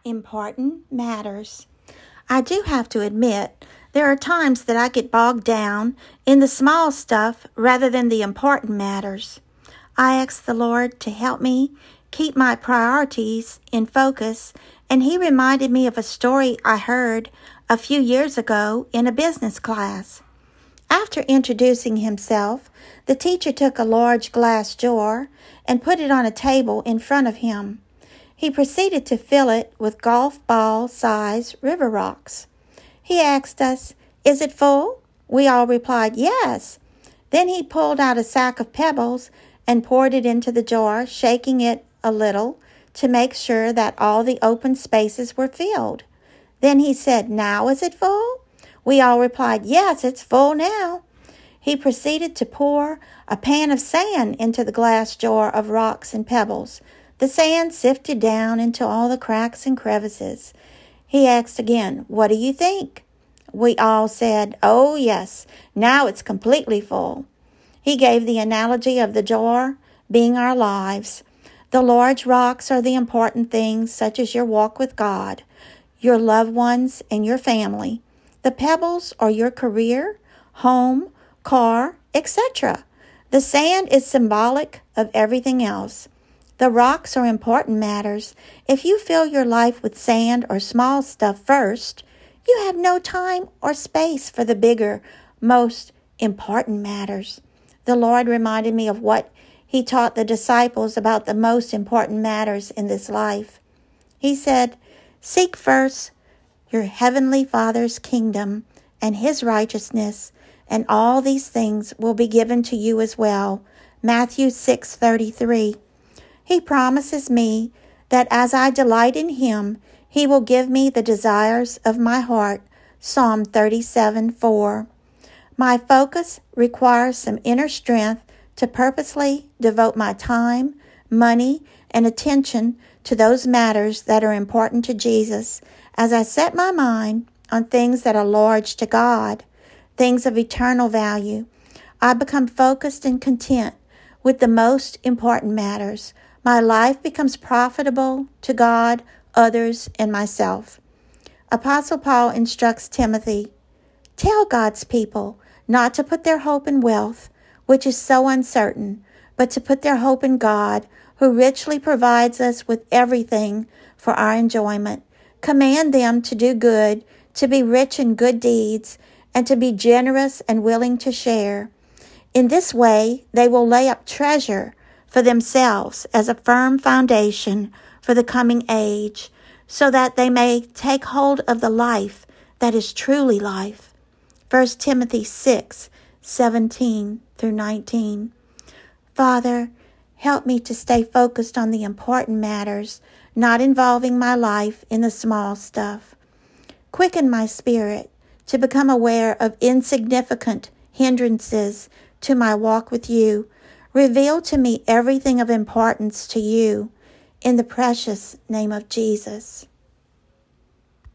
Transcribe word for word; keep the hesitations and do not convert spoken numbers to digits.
Important matters. I do have to admit, there are times that I get bogged down in the small stuff rather than the important matters. I ask the Lord to help me keep my priorities in focus, and He reminded me of a story I heard a few years ago in a business class. After introducing himself, the teacher took a large glass jar and put it on a table in front of him. He proceeded to fill it with golf ball size river rocks. He asked us, "Is it full?" We all replied, "Yes." Then he pulled out a sack of pebbles and poured it into the jar, shaking it a little to make sure that all the open spaces were filled. Then he said, "Now is it full?" We all replied, "Yes, it's full now." He proceeded to pour a pan of sand into the glass jar of rocks and pebbles. The sand sifted down into all the cracks and crevices. He asked again, "What do you think?" We all said, "Oh, yes, now it's completely full." He gave the analogy of the jar being our lives. The large rocks are the important things, such as your walk with God, your loved ones, and your family. The pebbles are your career, home, car, et cetera. The sand is symbolic of everything else. The rocks are important matters. If you fill your life with sand or small stuff first, you have no time or space for the bigger, most important matters. The Lord reminded me of what He taught the disciples about the most important matters in this life. He said, "Seek first your heavenly Father's kingdom and His righteousness, and all these things will be given to you as well." Matthew six thirty-three. He promises me that as I delight in Him, He will give me the desires of my heart. Psalm thirty-seven four. My focus requires some inner strength to purposely devote my time, money, and attention to those matters that are important to Jesus as I set my mind on things that are large to God, things of eternal value. I become focused and content with the most important matters. My life becomes profitable to God, others, and myself. Apostle Paul instructs Timothy, "Tell God's people not to put their hope in wealth, which is so uncertain, but to put their hope in God, who richly provides us with everything for our enjoyment. Command them to do good, to be rich in good deeds, and to be generous and willing to share. In this way, they will lay up treasure for themselves as a firm foundation for the coming age, so that they may take hold of the life that is truly life." First Timothy six seventeen through nineteen. Father, help me to stay focused on the important matters, not involving my life in the small stuff. Quicken my spirit to become aware of insignificant hindrances to my walk with you. Reveal to me everything of importance to you. In the precious name of Jesus.